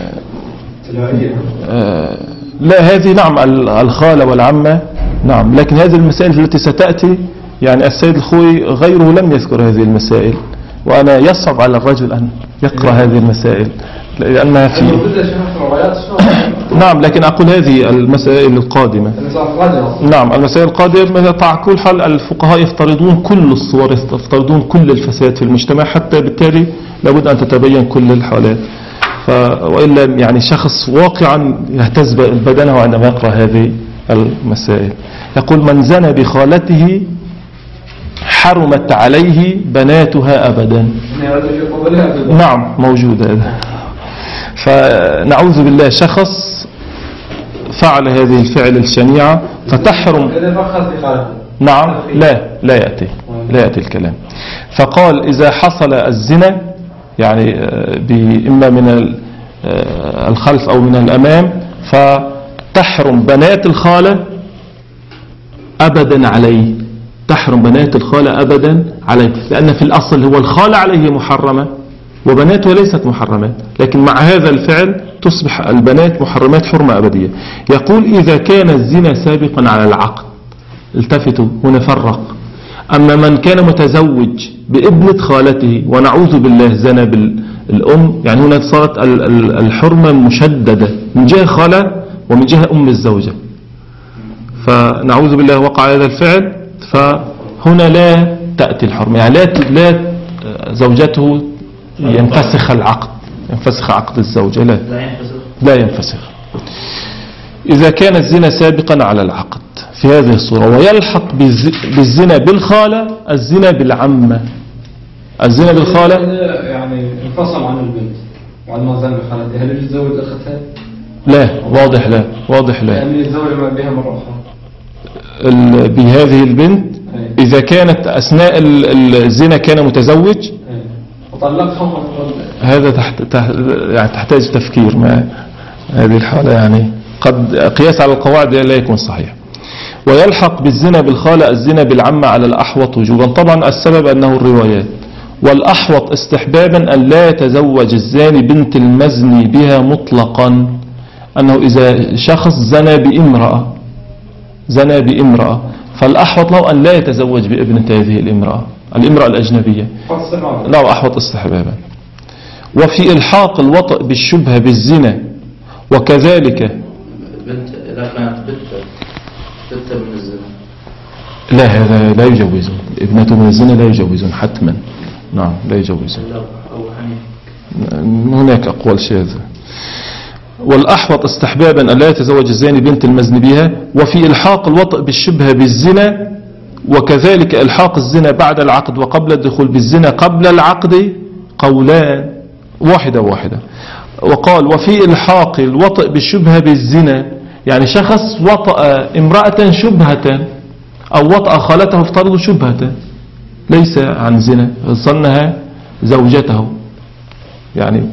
آه لا هذه نعم الخالة والعمة نعم، لكن هذه المسائل التي ستأتي يعني السيد الخوي غيره لم يذكر هذه المسائل، وأنا يصعب على الرجل أن يقرأ هذه المسائل لأنها في نعم، لكن أقول هذه المسائل القادمة. نعم، المسائل القادمة على كل حال الفقهاء يفترضون كل الصور، يفترضون كل الفساد في المجتمع، حتى بالتالي لابد أن تتبين كل الحالات. وإلا يعني شخص واقعا يهتز بدنه عندما يقرأ هذه المسائل. يقول من زنى بخالته حرمت عليه بناتها أبدا. نعم موجود هذا. فنعوذ بالله شخص فعل هذه الفعل الشنيعة فتحرم. نعم لا لا يأتي لا يأتي الكلام. فقال إذا حصل الزنا يعني إما من الخلف أو من الأمام فتحرم بنات الخالة أبدا عليه، تحرم بنات الخالة أبدا عليه، لأن في الأصل هو الخالة عليه محرمة وبناته ليست محرمات، لكن مع هذا الفعل تصبح البنات محرمات حرمة أبدية. يقول إذا كان الزنا سابقا على العقد، التفتوا هنا فرق. أما من كان متزوج بابنة خالته ونعوذ بالله زنا بالأم، يعني هنا صارت الحرمة مشددة من جهة خالة ومن جهة أم الزوجة، فنعوذ بالله وقع هذا الفعل، فهنا لا تأتي الحرمة، يعني لا لا زوجته ينفسخ العقد، ينفسخ عقد الزوجة، لا لا ينفسخ إذا كان الزنا سابقا على العقد في هذه الصورة. ويلحق بالزنا بالخالة الزنا بالعمة. الزنا بالخالة يعني انفصل عن البنت وعن ما زال بخالتها، هل يتزوج أختها؟ لا واضح لا واضح لا يعني يتزوج بها مرة أخرى بهذه البنت إذا كانت أثناء الزنا كان متزوج وطلقها، هذا تحت يعني تحتاج تفكير. ما هذه الحالة يعني قد قياس على القواعد لا يكون صحيح. ويلحق بالزنا بالخالة الزنا بالعمة على الأحوط وجوبا، طبعا السبب أنه الروايات. والأحوط استحبابا أن لا يتزوج الزاني بنت المزني بها مطلقا، أنه إذا شخص زنى بامرأة زنى بامرأة فالأحوط له أن لا يتزوج بابنة هذه الامرأة الامرأة الأجنبية. لا أحوط استحبابا. وفي إلحاق الوطء بالشبهة بالزنا وكذلك بنت إذا كانت بنت بنت من الزنا، لا هذا لا يجوزون، ابنته من الزنا لا يجوزون حتما. نعم لا يجوزون، هناك أقوال شاذة. والأحوط استحبابا أن لا يتزوج الزاني بنت المزني بها. وفي إلحاق الوطء بالشبهة بالزنا وكذلك إلحاق الزنا بعد العقد وقبل الدخول بالزنا قبل العقد قولان، واحدة واحدة. وقال وفي إلحاق الوطء بالشبهة بالزنا، يعني شخص وطأ امرأة شبهة أو وطأ خالته افترضوا شبهة ليس عن زنا، ظنها زوجته، يعني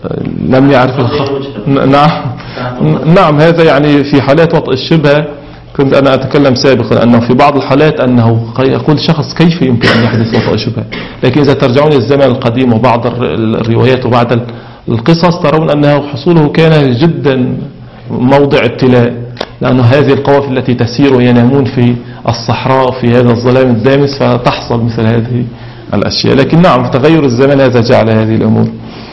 لم يعرف الخ... نعم نعم هذا يعني في حالات وطأ الشبهة كنت أنا أتكلم سابقا أنه في بعض الحالات أنه يقول شخص كيف يمكن أن يحدث وطأ شبهة، لكن إذا ترجعون للزمن القديم وبعض الروايات وبعض القصص ترون أنه حصوله كان جدا موضع ابتلاء، لأن هذه القوافل التي تسير وينامون في الصحراء في هذا الظلام الدامس فتحصل مثل هذه الأشياء. لكن نعم تغير الزمن هذا جعل هذه الأمور.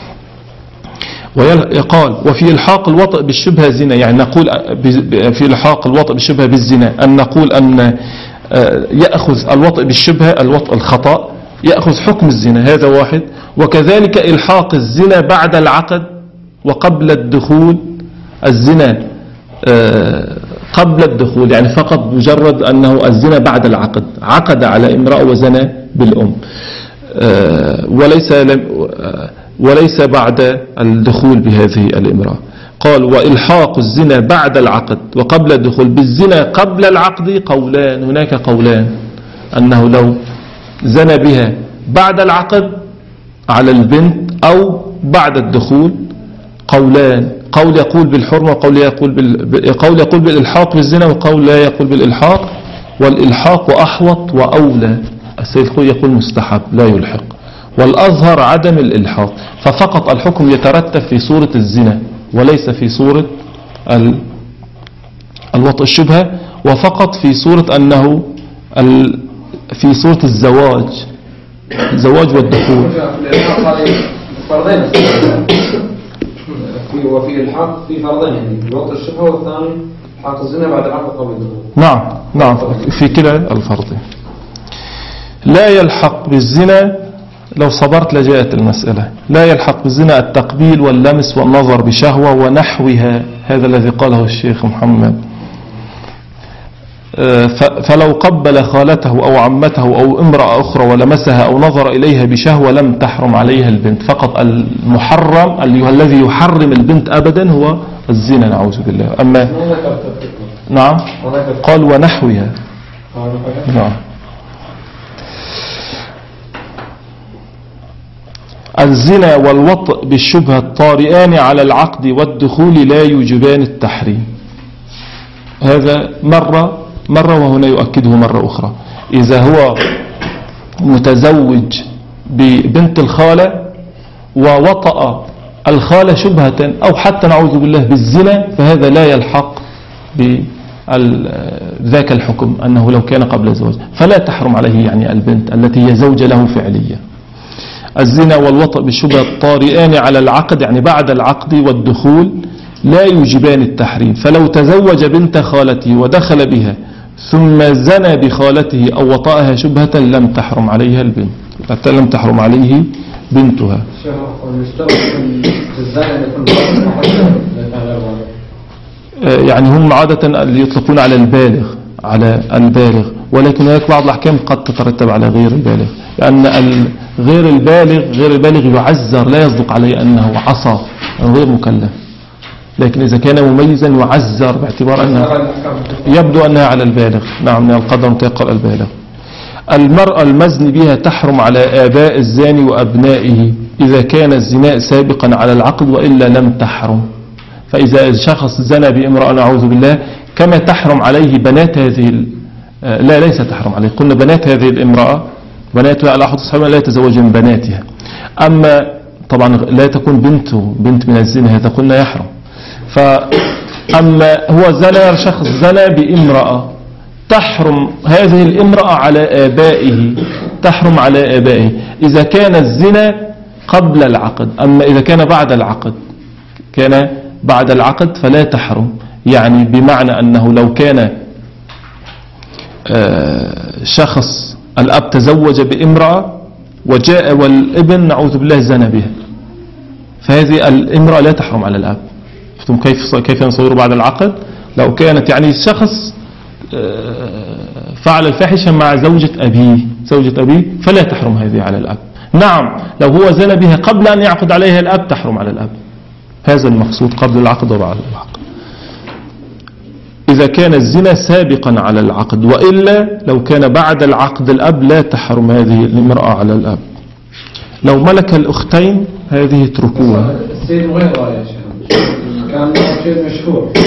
ويقال وفي إلحاق الوطأ بالشبهة زنا، يعني نقول في إلحاق الوطأ بالشبهة بالزنا أن نقول أن يأخذ الوطأ بالشبهة الوطأ الخطأ يأخذ حكم الزنا، هذا واحد. وكذلك إلحاق الزنا بعد العقد وقبل الدخول، الزنا قبل الدخول يعني فقط مجرد أنه الزنا بعد العقد، عقد على امرأة وزنا بالأم، وليس وليس بعد الدخول بهذه الامرأة. قال وإلحاق الزنا بعد العقد وقبل الدخول بالزنا قبل العقد قولان، هناك قولان أنه لو زنى بها بعد العقد على البنت أو بعد الدخول قولان، قول يقول بالحرمة وقول يقول بال... قول يقول بالإلحاق بالزنا وقول لا يقول بالإلحاق، والإلحاق أحوط وأولى. السيد الخوي يقول مستحب لا يلحق، والأظهر عدم الإلحاق، ففقط الحكم يترتب في صورة الزنا وليس في صورة ال... الوطء الشبهة، وفقط في صورة أنه ال... في صورة الزواج الزواج والدخول. وفي الحق في فرضين، يعني الوطء الشبهة والثاني حق الزنا بعد العقد قبل الدخول. نعم نعم في كلا الفرضين. لا يلحق بالزنا لو صبرت لجاءت المسألة، لا يلحق بالزنا التقبيل واللمس والنظر بشهوة ونحوها، هذا الذي قاله الشيخ محمد. فلو قبل خالته أو عمته أو امرأة أخرى ولمسها أو نظر إليها بشهوة لم تحرم عليها البنت. فقط المحرم الذي يحرم البنت أبدا هو الزنا نعوذ بالله. أما نعم قال ونحوها. نعم الزنا والوطء بالشبهة الطارئان على العقد والدخول لا يوجبان التحريم. هذا مرة مرة وهنا يؤكده مرة أخرى. إذا هو متزوج ببنت الخالة ووطأ الخالة شبهة أو حتى نعوذ بالله بالزنا فهذا لا يلحق بذاك الحكم أنه لو كان قبل الزواج فلا تحرم عليه يعني البنت التي هي زوجة له فعليا. الزنا والوطأ بالشبهة الطارئان على العقد يعني بعد العقد والدخول لا يوجبان التحريم. فلو تزوج بنت خالته ودخل بها ثم زنى بخالته أو وطأها شبهة لم تحرم عليها البنت، حتى لم تحرم عليه بنتها. يعني هم عادة اللي يطلقون على البالغ على البالغ، ولكن هناك بعض الأحكام قد تترتب على غير البالغ، لأن غير البالغ غير البالغ يعذر، لا يصدق عليه أنه عصى غير مكلف، لكن إذا كان مميزا يعذر باعتبار أنه يبدو أنها على البالغ. نعم القدر متيقن البالغ. المرأة المزن بها تحرم على آباء الزاني وأبنائه إذا كان الزنا سابقا على العقد وإلا لم تحرم. فإذا شخص زنى بامرأة نعوذ بالله كما تحرم عليه بنات هذه ال... لا ليس تحرم عليه، قلنا بنات هذه الامرأة بناتها على أحد أصحابها لا يتزوج من بناتها. أما طبعا لا تكون بنته بنت من الزنا هذا قلنا يحرم. فأما هو زنى شخص زنى بامرأة تحرم هذه الامرأة على آبائه، تحرم على آبائه إذا كان الزنا قبل العقد. أما إذا كان بعد العقد كان بعد العقد فلا تحرم، يعني بمعنى أنه لو كان شخص الأب تزوج بامرأة وجاء والابن نعوذ بالله زنى بها فهذه الامرأة لا تحرم على الأب. شفتم كيف كيف نصور بعد العقد؟ لو كانت يعني شخص فعل الفاحشة مع زوجة أبيه زوجة أبيه فلا تحرم هذه على الأب. نعم لو هو زنى بها قبل أن يعقد عليها الأب تحرم على الأب. هذا المقصود قبل العقد وبعد العقد إذا كان الزنا سابقا على العقد، وإلا لو كان بعد العقد الأب لا تحرم هذه الامرأة على الأب. لو ملك الأختين هذه اتركوها. السيد غير رأي كان شيء مشهور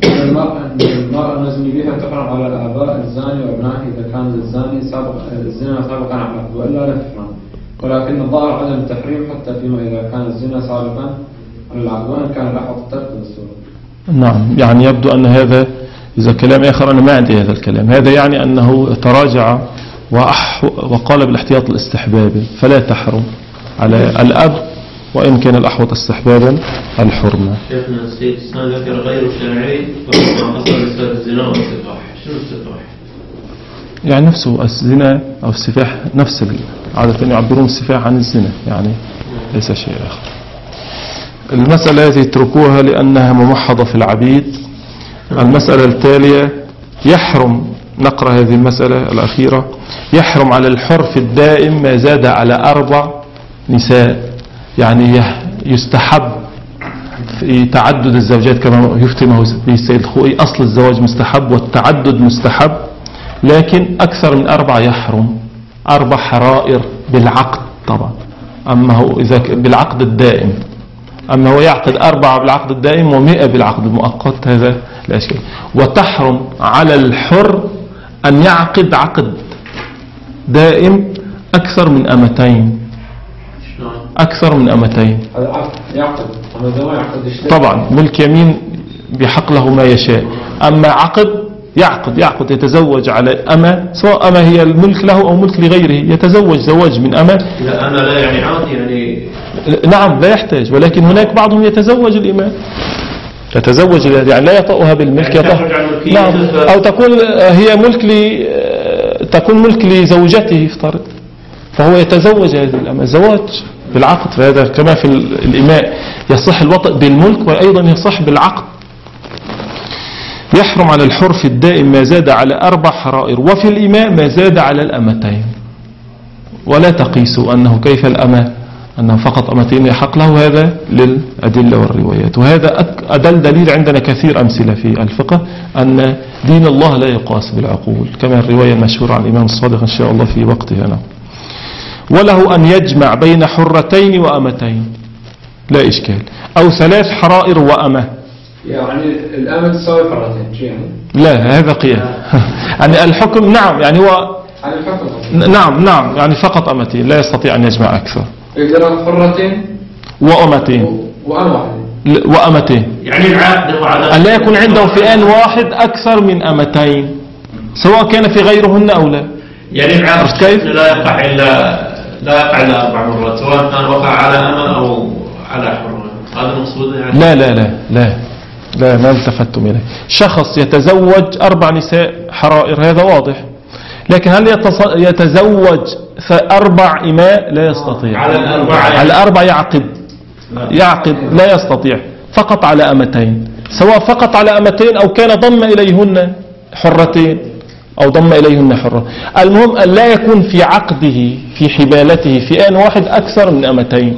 المرأة المزني بها تحرم على الآباء الزاني وأبنائه إذا كان الزاني سابق الزنا سابقا على العقد وإلا لا تحرم، ولكن الظاهر عدم التحريم حتى فيما إذا كان الزنا سابقا على العقد وإن كان الأحوط الترك بالصورة. نعم، يعني يبدو أن هذا إذا كلام آخر أنا ما عندي هذا الكلام، هذا يعني أنه تراجع وقال بالاحتياط الاستحبابي فلا تحرم على الأب وإن كان الأحوط استحبابا الحرمة. شيخنا السيد السنة ذكر غير شرعي وما حصل بسبب الزنا والسفاح، شنو السفاح؟ يعني نفسه الزنا أو السفاح نفس عادة يعبرون السفاح عن الزنا، يعني ليس شيء آخر. المسألة التي يتركوها لأنها ممحضة في العبيد. المسألة التالية يحرم، نقرأ هذه المسألة الأخيرة، يحرم على الحر في الدائم ما زاد على أربع نساء، يعني يستحب في تعدد الزوجات كما يفتمه به السيد الخوئي، أصل الزواج مستحب والتعدد مستحب، لكن أكثر من أربع يحرم، أربع حرائر بالعقد طبعا، أما هو إذا بالعقد الدائم، أما هو يعقد أربعة بالعقد الدائم ومئة بالعقد المؤقت، هذا لا إشكال. وتحرم على الحر أن يعقد عقد دائم أكثر من أمتين، أكثر من أمتين يعقد طبعا ملك يمين بحق له ما يشاء، أما عقد يعقد يعقد يتزوج على أمة، سواء أمة هي الملك له أو ملك لغيره، يتزوج زواج من أمة. لا أمة لا يعني عادي يعني نعم لا يحتاج، ولكن هناك بعضهم يتزوج الإمام، يتزوج يعني لا يطأها بالملك، يعني نعم، أو تكون هي ملك ل تكون ملك لزوجته افترض، فهو يتزوج هذه الأمة زواج بالعقد، فهذا كما في الإماء يصح الوطء بالملك وأيضا يصح بالعقد. يحرم على الحر في الدائم ما زاد على أربع حرائر، وفي الإماء ما زاد على الأمتين، ولا تقيسوا أنه كيف الأمة أنه فقط أمتين يحق له، هذا للأدلة والروايات، وهذا أدل دليل عندنا كثير أمثلة في الفقه أن دين الله لا يقاس بالعقول، كما الرواية المشهورة عن الإمام الصادق إن شاء الله في وقتها نعم. وله أن يجمع بين حرتين وأمتين لا إشكال، أو ثلاث حرائر وأمة، يعني الأمة تساوي حرتين شيء يعني؟ لا هذا قياس يعني الحكم نعم يعني هو يعني الحكم نعم نعم يعني فقط أمتين، لا يستطيع أن يجمع أكثر. إذا حرتين وأمتين وأمة وأمتين، يعني العقد وعلى أن لا يكون عنده في آن واحد أكثر من أمتين سواء كان في غيرهن أو لا. يعني العقد كيف لا يقع إلا لا يقع إلا أربع مرات، سواء كان وقع على أمة أو على حرة، هذا المقصود يعني؟ لا لا لا لا لا ما التفتم إليه. شخص يتزوج أربع نساء حرائر هذا واضح، لكن هل يتزوج أربع إماء؟ لا يستطيع. على الأربع على الأربع يعقد يعقد لا يستطيع، فقط على أمتين، سواء فقط على أمتين أو كان ضم إليهن حرتين أو ضم إليهن حرة، المهم أن لا يكون في عقده في حبالته في آن واحد أكثر من أمتين،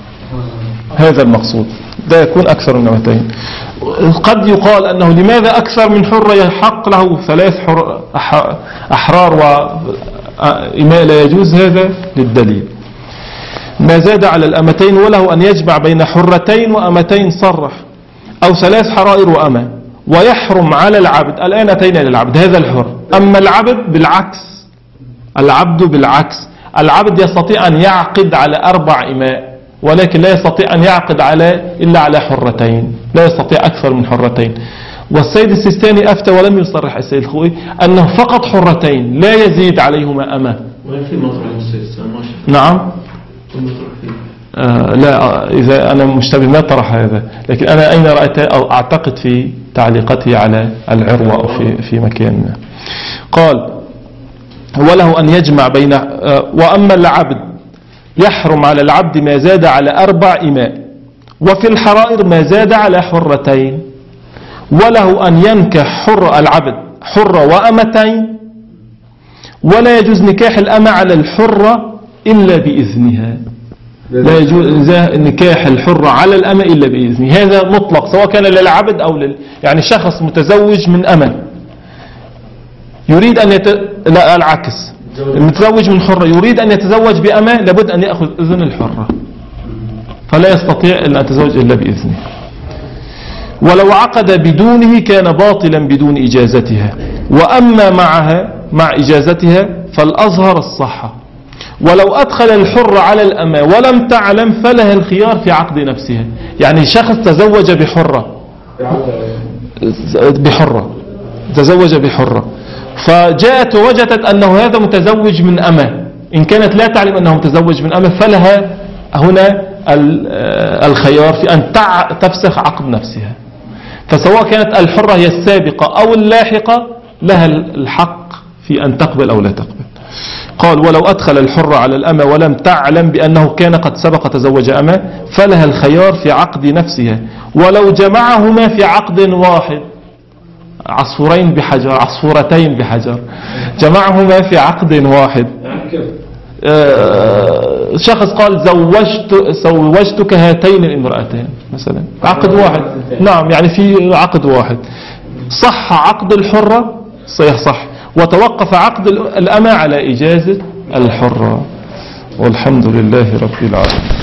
هذا المقصود، ده يكون أكثر من أمتين. قد يقال أنه لماذا أكثر من حرة يحق له ثلاث حر أحرار وإماء لا يجوز، هذا للدليل. ما زاد على الأمتين وله أن يجمع بين حرتين وأمتين صرح، أو ثلاث حرائر وأمة. ويحرم على العبد، الآن أتينا للعبد هذا الحر، أما العبد بالعكس، العبد بالعكس، العبد يستطيع أن يعقد على أربع إماء، ولكن لا يستطيع أن يعقد على إلا على حرتين، لا يستطيع أكثر من حرتين. والسيد السيستاني أفتى ولم يصرح السيد الخوئي أنه فقط حرتين لا يزيد عليهما أمة. وين في مطرح السيستاني؟ نعم آه لا، إذا أنا مشتبه ما طرح هذا، لكن أنا أين رأيت أو أعتقد في تعليقته على العروة أو في, في مكان ما. قال وله أن يجمع بين آه وأما العبد يحرم على العبد ما زاد على أربع إماء، وفي الحرائر ما زاد على حرتين، وله أن ينكح حر العبد حرة وأمتين، ولا يجوز نكاح الأمة على الحرة إلا بإذنها، لا يجوز نكاح الحرة على الأمة إلا بإذنه، هذا مطلق سواء كان للعبد أو لل يعني شخص متزوج من أمة يريد أن يت... لا العكس، المتزوج من حرة يريد أن يتزوج بأمة لابد أن يأخذ إذن الحرة، فلا يستطيع أن يتزوج إلا بإذنه. ولو عقد بدونه كان باطلا بدون إجازتها، وأما معها مع إجازتها فالأظهر الصحة. ولو أدخل الحر على الأمة ولم تعلم فلها الخيار في عقد نفسها. يعني شخص تزوج بحرة بحرة تزوج بحرة فجاءت ووجدت أنه هذا متزوج من أمة، إن كانت لا تعلم أنه متزوج من أمة فلها هنا الخيار في أن تفسخ عقد نفسها. فسواء كانت الحرة هي السابقة أو اللاحقة لها الحق في أن تقبل أو لا تقبل. قال ولو أدخل الحرة على الأمة ولم تعلم بأنه كان قد سبق تزوج أمة فلها الخيار في عقد نفسها. ولو جمعهما في عقد واحد، عصفورين بحجر عصفورتين بحجر، جمعهما في عقد واحد. آه شخص قال زوجت زوجتك هاتين الامرأتين مثلا، عقد واحد. نعم، يعني في عقد واحد صح عقد الحرة صحيح صح، وتوقف عقد الأمة على إجازة الحرة. والحمد لله رب العالمين.